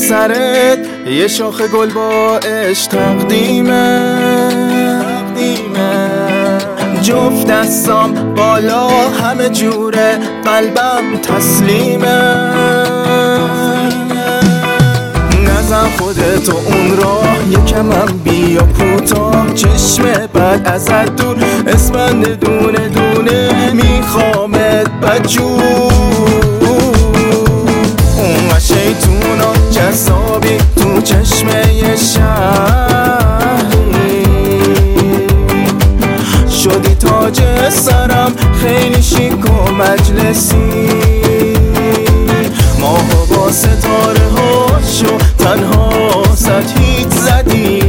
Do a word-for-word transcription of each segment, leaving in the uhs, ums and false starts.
سرت یه شاخ گل با عشق تقدیمه جفت دستام بالا همه جوره قلبم تسلیمه نزن خودتو اون راه یکمم بیا کوتاه چشم بد ازت دور اسمند دونه دونه میخوامت بدجور اون شیطونا جذابی تو چشمه شهری شدی تاج سرم خیلی شیک و مجلسی ماهو با ستاره هاشو تنها سطحیت زدی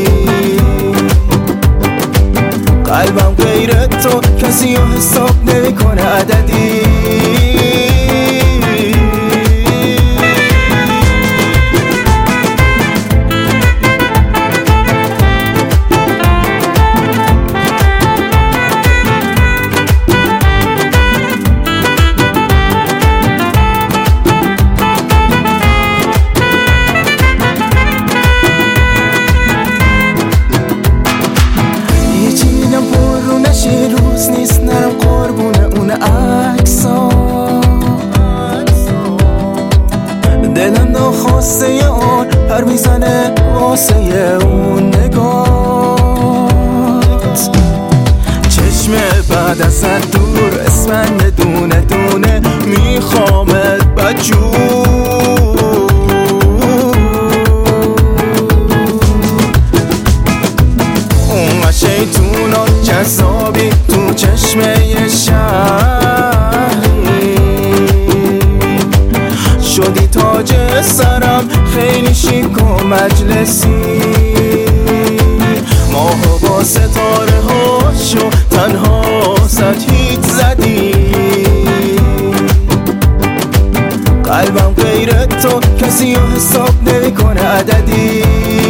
قلبم غیر تو کسی رو حساب نمیکنه عددی روز نیست نرم قربونه اون عکسا دلم ناخواسته اون پر میزنه واسه اون نگات چشم بعد ازت دور اسمند دونه دونه میخوامت بدجور اون شیطونا جذابی تو چشمه شهری شدی تاج سرم خیلی شیک و مجلسی ماهو با ستاره هاشو تنها سطحیت زدی قلبم غیر تو کسی رو حساب نمیکنه عددی